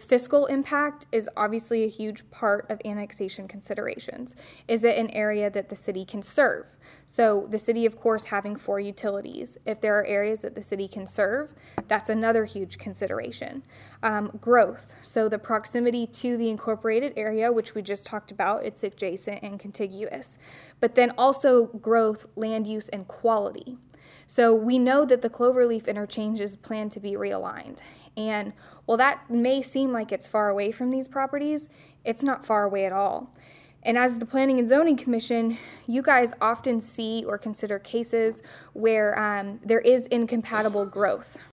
Fiscal impact is obviously a huge part of annexation considerations. Is it an area that the city can serve? So the city, of course, having 4 utilities. If there are areas that the city can serve, that's another huge consideration. Growth, so the proximity to the incorporated area, which we just talked about, it's adjacent and contiguous. But then also growth, land use, and quality. So we know that the Cloverleaf interchange is planned to be realigned. And while that may seem like it's far away from these properties, it's not far away at all. And as the Planning and Zoning Commission, you guys often see or consider cases where there is incompatible growth,